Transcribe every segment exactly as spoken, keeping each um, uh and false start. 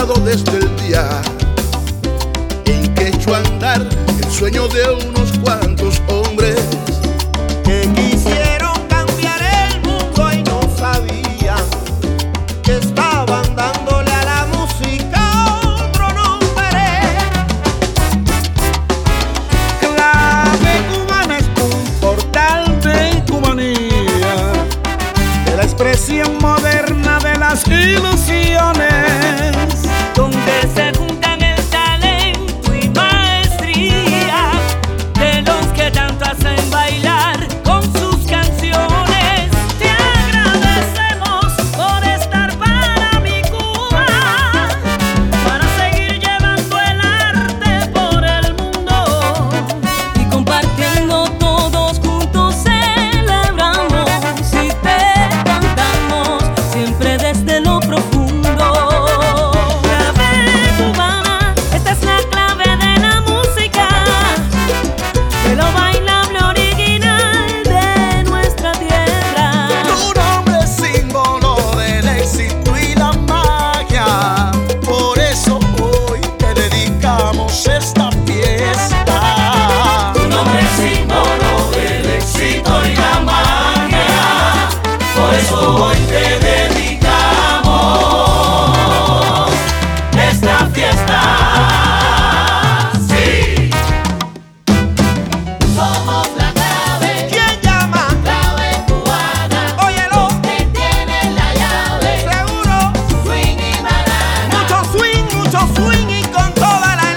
enamorado desde el día en que echó a andar el sueño de unos cuantos hombres que quisieron cambiar el mundo y no sabían que estaban dándole a la música otro nombre. Clave Cubana es un portal de cubanía, de la expresión moderna de las ilusiones, donde se juntan el talento y maestría de los que tanto hacen bailar con sus canciones. Te agradecemos por estar para mi Cuba, para seguir llevando el arte por el mundo y compartiendo todos juntos celebramos y te cantamos siempre desde lo profundo. Esta fiesta. Tu nombre es símbolo del éxito y la magia, por eso hoy te dedicamos esta fiesta. Sí. Somos la clave. ¿Quién llama? Clave cubana. Óyelo. Que tiene la llave. Seguro. Swing y banana. Mucho swing, mucho swing y con toda la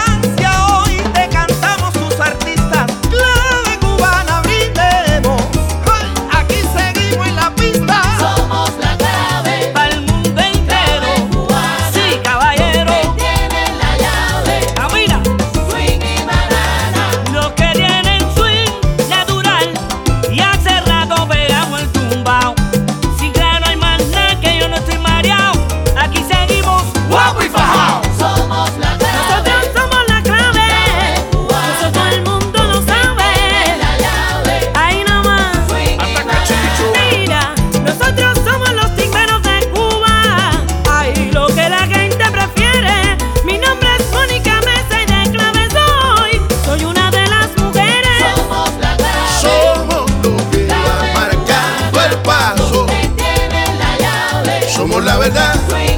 somos la verdad,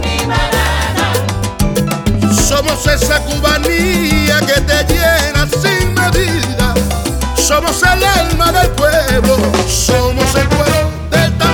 somos esa cubanía que te llena sin medida, somos el alma del pueblo, somos el pueblo del tambor.